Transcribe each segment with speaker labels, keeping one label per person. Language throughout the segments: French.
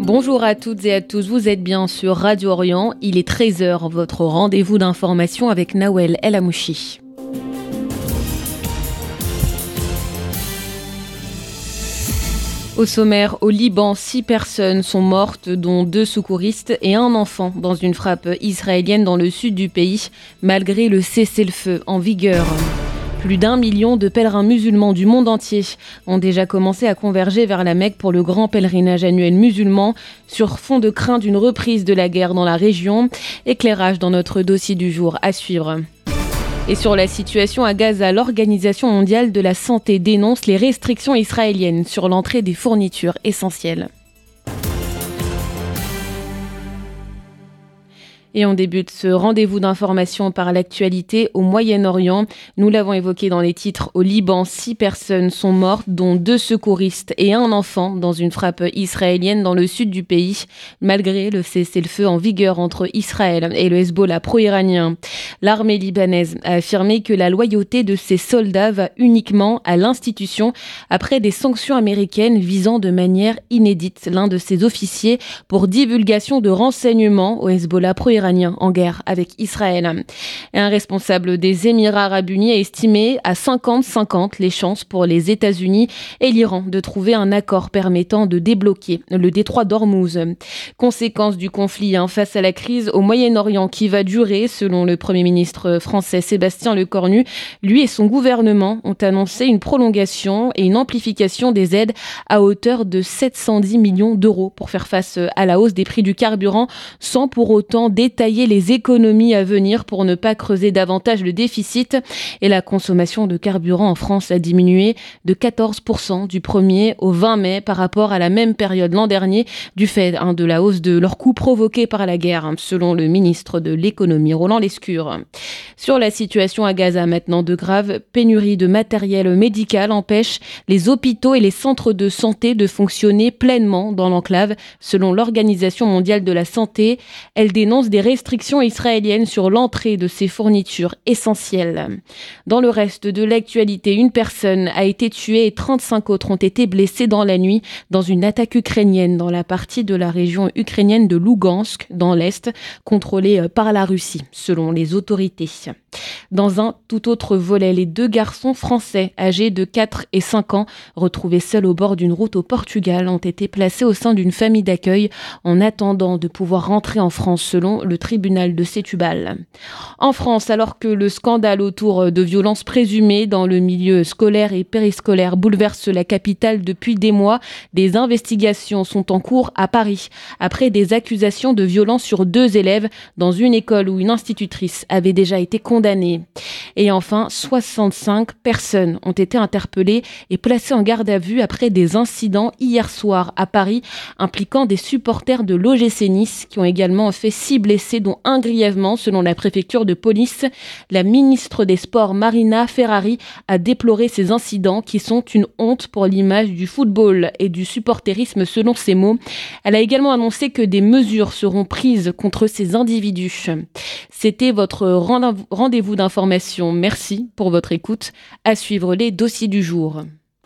Speaker 1: Bonjour à toutes et à tous, vous êtes bien sur Radio Orient, il est 13h, votre rendez-vous d'information avec Nawel El Amouchi. Au sommaire, au Liban, 6 personnes sont mortes, dont 2 secouristes et un enfant, dans une frappe israélienne dans le sud du pays, malgré le cessez-le-feu en vigueur. Plus d'1 million de pèlerins musulmans du monde entier ont déjà commencé à converger vers la Mecque pour le grand pèlerinage annuel musulman, sur fond de crainte d'une reprise de la guerre dans la région. Éclairage dans notre dossier du jour à suivre. Et sur la situation à Gaza, l'Organisation mondiale de la santé dénonce les restrictions israéliennes sur l'entrée des fournitures essentielles. Et on débute ce rendez-vous d'information par l'actualité au Moyen-Orient. Nous l'avons évoqué dans les titres, au Liban, 6 personnes sont mortes, dont 2 secouristes et un enfant dans une frappe israélienne dans le sud du pays, malgré le cessez-le-feu en vigueur entre Israël et le Hezbollah pro-iranien. L'armée libanaise a affirmé que la loyauté de ses soldats va uniquement à l'institution après des sanctions américaines visant de manière inédite l'un de ses officiers pour divulgation de renseignements au Hezbollah pro-iranien en guerre avec Israël. Et un responsable des Émirats arabes unis a estimé à 50-50 les chances pour les États-Unis et l'Iran de trouver un accord permettant de débloquer le détroit d'Ormuz. Conséquence du conflit face à la crise au Moyen-Orient qui va durer, selon le Premier ministre français Sébastien Lecornu, lui et son gouvernement ont annoncé une prolongation et une amplification des aides à hauteur de 710 millions d'euros pour faire face à la hausse des prix du carburant, sans pour autant détailler les économies à venir pour ne pas creuser davantage le déficit. Et la consommation de carburant en France a diminué de 14% du 1er au 20 mai par rapport à la même période l'an dernier, du fait de la hausse de leurs coûts provoqués par la guerre, selon le ministre de l'économie Roland Lescure. Sur la situation à Gaza maintenant, de graves pénuries de matériel médical empêchent les hôpitaux et les centres de santé de fonctionner pleinement dans l'enclave, selon l'Organisation mondiale de la santé. Elle dénonce des restrictions israéliennes sur l'entrée de ces fournitures essentielles. Dans le reste de l'actualité, une personne a été tuée et 35 autres ont été blessés dans la nuit dans une attaque ukrainienne dans la partie de la région ukrainienne de Lougansk, dans l'Est, contrôlée par la Russie, selon les autorités. Dans un tout autre volet, les 2 garçons français âgés de 4 et 5 ans, retrouvés seuls au bord d'une route au Portugal, ont été placés au sein d'une famille d'accueil en attendant de pouvoir rentrer en France, selon le tribunal de Sétubal. En France, alors que le scandale autour de violences présumées dans le milieu scolaire et périscolaire bouleverse la capitale depuis des mois, des investigations sont en cours à Paris, après des accusations de violences sur 2 élèves dans une école où une institutrice avait déjà été condamnée. Et enfin, 65 personnes ont été interpellées et placées en garde à vue après des incidents hier soir à Paris impliquant des supporters de l'OGC Nice qui ont également fait 6 blessés, dont un grièvement, selon la préfecture de police. La ministre des Sports, Marina Ferrari, a déploré ces incidents qui sont une honte pour l'image du football et du supporterisme, selon ses mots. Elle a également annoncé que des mesures seront prises contre ces individus. C'était votre rendez-vous d'information. Merci pour votre écoute. À suivre les dossiers du jour.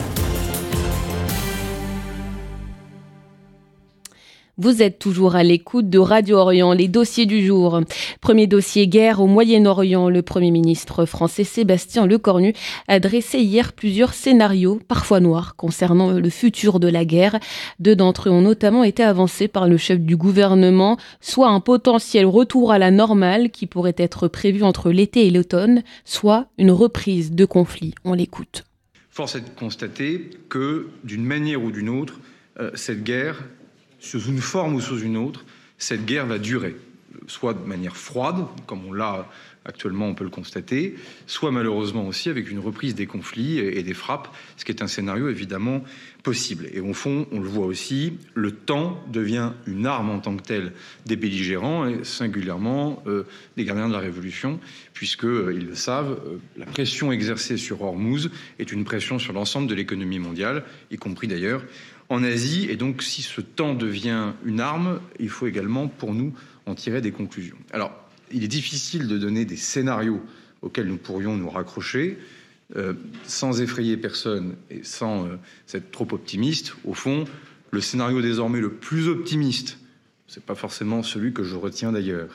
Speaker 1: Vous êtes toujours à l'écoute de Radio Orient, les dossiers du jour. Premier dossier, guerre au Moyen-Orient. Le Premier ministre français Sébastien Lecornu a dressé hier plusieurs scénarios, parfois noirs, concernant le futur de la guerre. 2 d'entre eux ont notamment été avancés par le chef du gouvernement, soit un potentiel retour à la normale qui pourrait être prévu entre l'été et l'automne, soit une reprise de conflit. On l'écoute.
Speaker 2: Force est de constater que, d'une manière ou d'une autre, cette guerre, sous une forme ou sous une autre, cette guerre va durer, soit de manière froide, comme on l'a actuellement, on peut le constater, soit malheureusement aussi avec une reprise des conflits et des frappes, ce qui est un scénario évidemment possible. Et au fond, on le voit aussi, le temps devient une arme en tant que telle des belligérants, et singulièrement des gardiens de la Révolution, puisqu'ils le savent, la pression exercée sur Ormuz est une pression sur l'ensemble de l'économie mondiale, y compris d'ailleurs en Asie. Et donc, si ce temps devient une arme, il faut également, pour nous, en tirer des conclusions. Alors, il est difficile de donner des scénarios auxquels nous pourrions nous raccrocher, sans effrayer personne et sans être trop optimiste. Au fond, Le scénario désormais le plus optimiste, c'est pas forcément celui que je retiens d'ailleurs,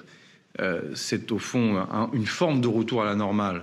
Speaker 2: c'est au fond une forme de retour à la normale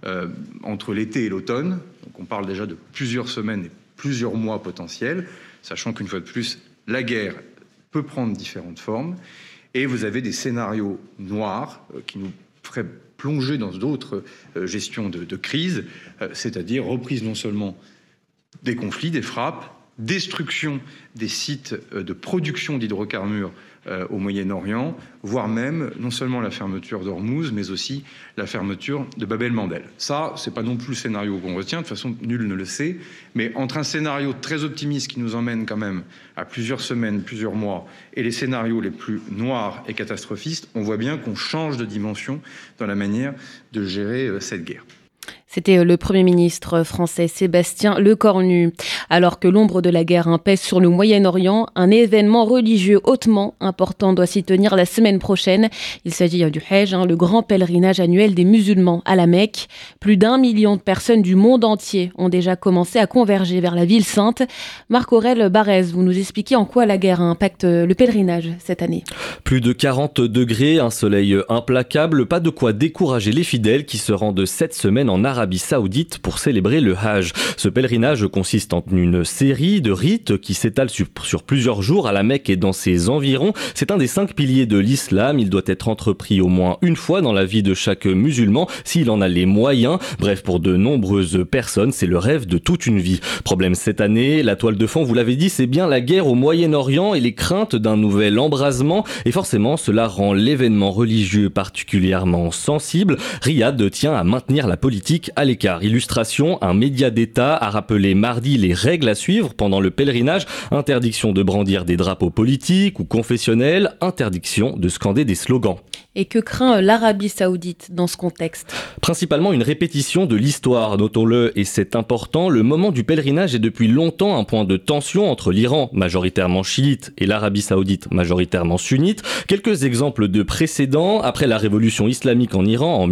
Speaker 2: entre l'été et l'automne. Donc on parle déjà de plusieurs semaines et plusieurs mois potentiels, sachant qu'une fois de plus, la guerre peut prendre différentes formes. Et vous avez des scénarios noirs qui nous feraient plonger dans d'autres gestions de crise, c'est-à-dire reprise non seulement des conflits, des frappes, destruction des sites de production d'hydrocarbures au Moyen-Orient, voire même non seulement la fermeture d'Ormuz, mais aussi la fermeture de Bab el-Mandeb. Ça, c'est pas non plus le scénario qu'on retient, de toute façon, nul ne le sait, mais entre un scénario très optimiste qui nous emmène quand même à plusieurs semaines, plusieurs mois, et les scénarios les plus noirs et catastrophistes, on voit bien qu'on change de dimension dans la manière de gérer cette guerre.
Speaker 1: C'était le Premier ministre français Sébastien Lecornu. Alors que l'ombre de la guerre pèse sur le Moyen-Orient, un événement religieux hautement important doit s'y tenir la semaine prochaine. Il s'agit du Hajj, le grand pèlerinage annuel des musulmans à la Mecque. Plus d'1 million de personnes du monde entier ont déjà commencé à converger vers la ville sainte. Marc-Aurèle Barrès, vous nous expliquez en quoi la guerre impacte le pèlerinage cette année.
Speaker 3: Plus de 40 degrés, un soleil implacable, pas de quoi décourager les fidèles qui se rendent cette semaine en Arabie Saoudite pour célébrer le Hajj. Ce pèlerinage consiste en une série de rites qui s'étalent sur plusieurs jours à la Mecque et dans ses environs. C'est un des 5 piliers de l'islam. Il doit être entrepris au moins une fois dans la vie de chaque musulman s'il en a les moyens. Bref, pour de nombreuses personnes, c'est le rêve de toute une vie. Problème cette année, la toile de fond, vous l'avez dit, c'est bien la guerre au Moyen-Orient et les craintes d'un nouvel embrasement. Et forcément, cela rend l'événement religieux particulièrement sensible. Riyad tient à maintenir la politique à l'écart. Illustration, un média d'État a rappelé mardi les règles à suivre pendant le pèlerinage. Interdiction de brandir des drapeaux politiques ou confessionnels, interdiction de scander des slogans.
Speaker 1: Et que craint l'Arabie Saoudite dans ce contexte ?
Speaker 3: Principalement une répétition de l'histoire, notons-le, et c'est important. Le moment du pèlerinage est depuis longtemps un point de tension entre l'Iran, majoritairement chiite, et l'Arabie Saoudite, majoritairement sunnite. Quelques exemples de précédents. Après la révolution islamique en Iran en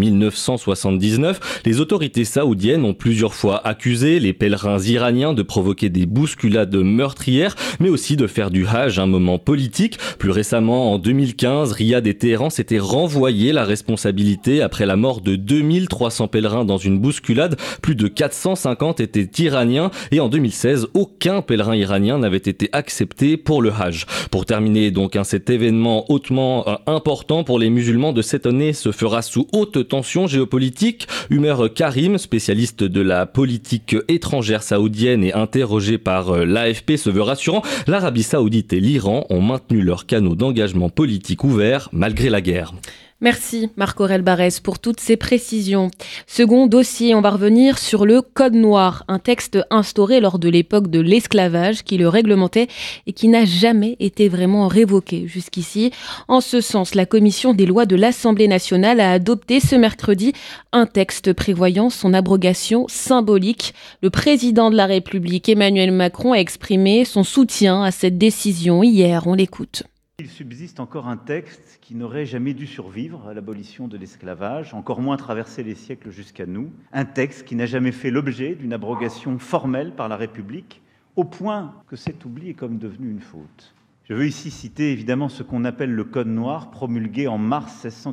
Speaker 3: 1979, les autorités saoudiennes ont plusieurs fois accusé les pèlerins iraniens de provoquer des bousculades meurtrières, mais aussi de faire du Hajj un moment politique. Plus récemment, en 2015, Riyad et Téhéran s'étaient renvoyé la responsabilité après la mort de 2300 pèlerins dans une bousculade. Plus de 450 étaient iraniens et en 2016, aucun pèlerin iranien n'avait été accepté pour le Hajj. Pour terminer donc, cet événement hautement important pour les musulmans de cette année se fera sous haute tension géopolitique. Umer Karim, spécialiste de la politique étrangère saoudienne et interrogé par l'AFP, se veut rassurant. L'Arabie Saoudite et l'Iran ont maintenu leurs canaux d'engagement politique ouverts malgré la guerre.
Speaker 1: Merci Marc-Aurèle Barrès pour toutes ces précisions. Second dossier, on va revenir sur le Code noir, un texte instauré lors de l'époque de l'esclavage qui le réglementait et qui n'a jamais été vraiment révoqué jusqu'ici. En ce sens, la commission des lois de l'Assemblée nationale a adopté ce mercredi un texte prévoyant son abrogation symbolique. Le président de la République, Emmanuel Macron, a exprimé son soutien à cette décision hier. On l'écoute.
Speaker 4: Il subsiste encore un texte qui n'aurait jamais dû survivre à l'abolition de l'esclavage, encore moins traverser les siècles jusqu'à nous. Un texte qui n'a jamais fait l'objet d'une abrogation formelle par la République, au point que cet oubli est comme devenu une faute. Je veux ici citer évidemment ce qu'on appelle le Code noir, promulgué en mars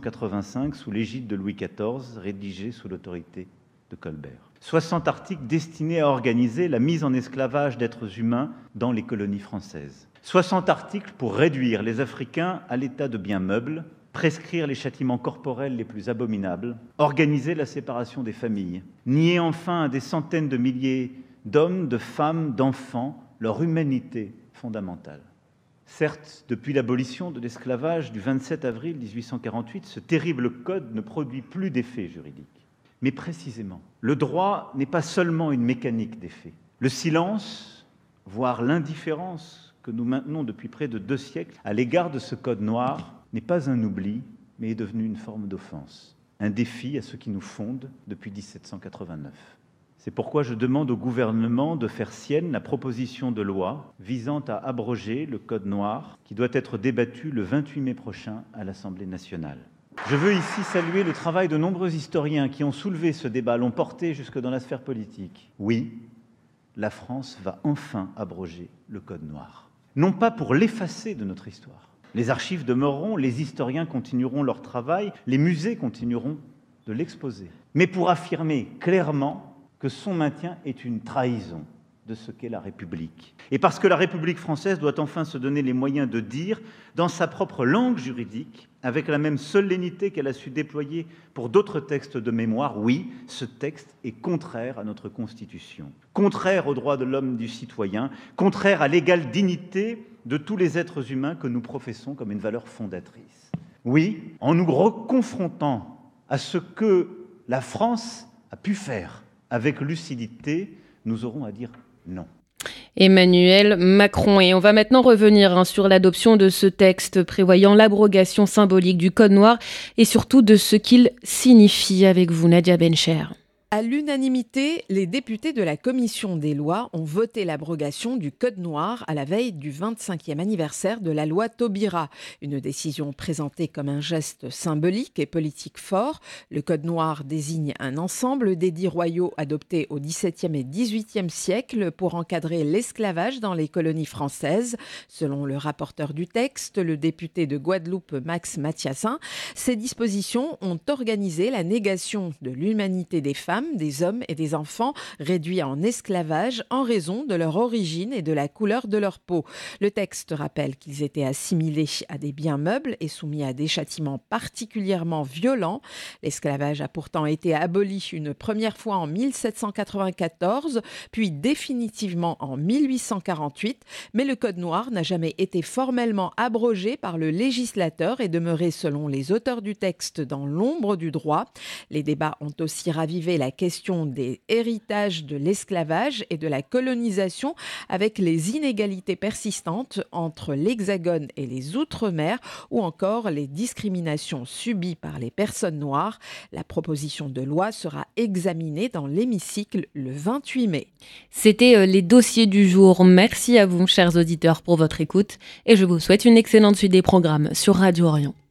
Speaker 4: 1685 sous l'égide de Louis XIV, rédigé sous l'autorité de Colbert. 60 articles destinés à organiser la mise en esclavage d'êtres humains dans les colonies françaises. 60 articles pour réduire les Africains à l'état de biens meubles, prescrire les châtiments corporels les plus abominables, organiser la séparation des familles, nier enfin à des centaines de milliers d'hommes, de femmes, d'enfants leur humanité fondamentale. Certes, depuis l'abolition de l'esclavage du 27 avril 1848, ce terrible code ne produit plus d'effets juridiques. Mais précisément, le droit n'est pas seulement une mécanique d'effets. Le silence, voire l'indifférence que nous maintenons depuis près de 2 siècles à l'égard de ce code noir n'est pas un oubli, mais est devenu une forme d'offense, un défi à ceux qui nous fondent depuis 1789. C'est pourquoi je demande au gouvernement de faire sienne la proposition de loi visant à abroger le code noir qui doit être débattu le 28 mai prochain à l'Assemblée nationale. Je veux ici saluer le travail de nombreux historiens qui ont soulevé ce débat, l'ont porté jusque dans la sphère politique. Oui, la France va enfin abroger le code noir. non pas pour l'effacer de notre histoire. Les archives demeureront, les historiens continueront leur travail, les musées continueront de l'exposer, mais pour affirmer clairement que son maintien est une trahison de ce qu'est la République. Et parce que la République française doit enfin se donner les moyens de dire, dans sa propre langue juridique, avec la même solennité qu'elle a su déployer pour d'autres textes de mémoire, oui, ce texte est contraire à notre Constitution, contraire aux droits de l'homme et du citoyen, contraire à l'égale dignité de tous les êtres humains que nous professons comme une valeur fondatrice. Oui, en nous reconfrontant à ce que la France a pu faire avec lucidité, nous aurons à dire non.
Speaker 1: Emmanuel Macron. Et on va maintenant revenir sur l'adoption de ce texte prévoyant l'abrogation symbolique du Code noir et surtout de ce qu'il signifie avec vous, Nadia Bencher.
Speaker 5: À l'unanimité, les députés de la Commission des lois ont voté l'abrogation du Code noir à la veille du 25e anniversaire de la loi Taubira. Une décision présentée comme un geste symbolique et politique fort. Le Code noir désigne un ensemble d'édits royaux adoptés au XVIIe et XVIIIe siècle pour encadrer l'esclavage dans les colonies françaises. Selon le rapporteur du texte, le député de Guadeloupe Max Mathiassin, ces dispositions ont organisé la négation de l'humanité des femmes, des hommes et des enfants réduits en esclavage en raison de leur origine et de la couleur de leur peau. Le texte rappelle qu'ils étaient assimilés à des biens meubles et soumis à des châtiments particulièrement violents. L'esclavage a pourtant été aboli une première fois en 1794, puis définitivement en 1848, mais le Code noir n'a jamais été formellement abrogé par le législateur et demeuré, selon les auteurs du texte, dans l'ombre du droit. Les débats ont aussi ravivé la question des héritages de l'esclavage et de la colonisation, avec les inégalités persistantes entre l'Hexagone et les Outre-mer, ou encore les discriminations subies par les personnes noires. La proposition de loi sera examinée dans l'hémicycle le 28 mai.
Speaker 1: C'était les dossiers du jour. Merci à vous, chers auditeurs, pour votre écoute et je vous souhaite une excellente suite des programmes sur Radio Orient.